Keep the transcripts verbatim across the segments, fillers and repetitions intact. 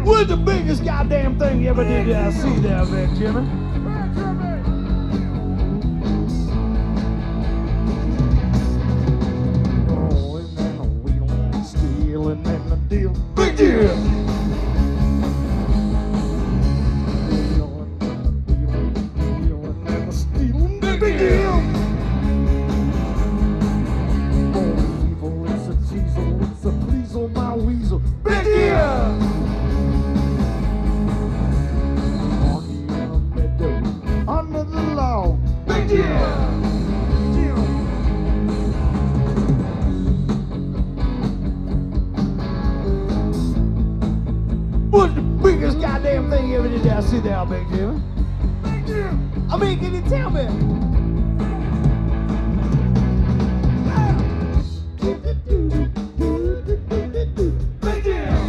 What's the biggest goddamn thing you ever did uh, see there, Big Jimmy? Rolling and a wheel, stealing and a deal. Big deal! Big deal! Oh, evil, it's a teasel, it's a pleasel, my weasel. Big deal! Under the law. Big deal! What's the biggest goddamn thing you ever did there? See there, Big Jimmy? Big deal! I mean, can you tell me? Big deal!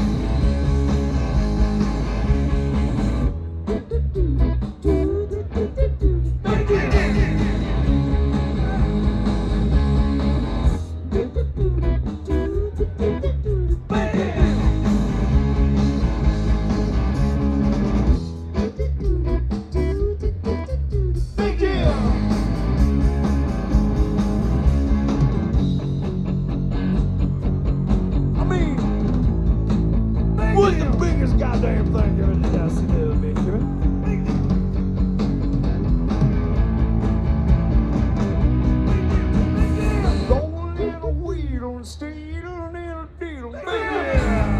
What's the biggest goddamn thing you ever did I see there, Big Jimmy? Rolling in a wheel and stealing in a deal. Big deal!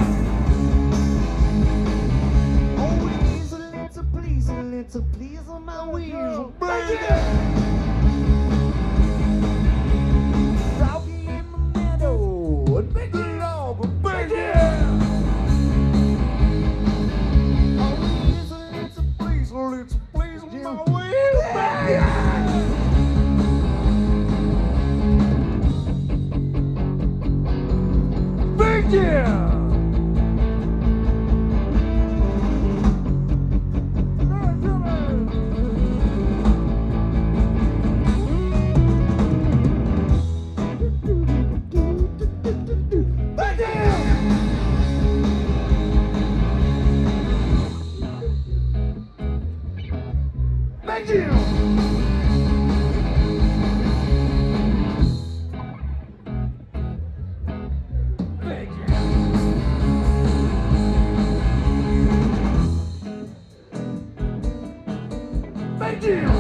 Always a little please, a little please on my wheels. Big deal! Doggy in the meadow, and big dog, big deal! It's pleasing my wheel, baby. Big deal. Big deal. Big deal! Big deal! Big deal!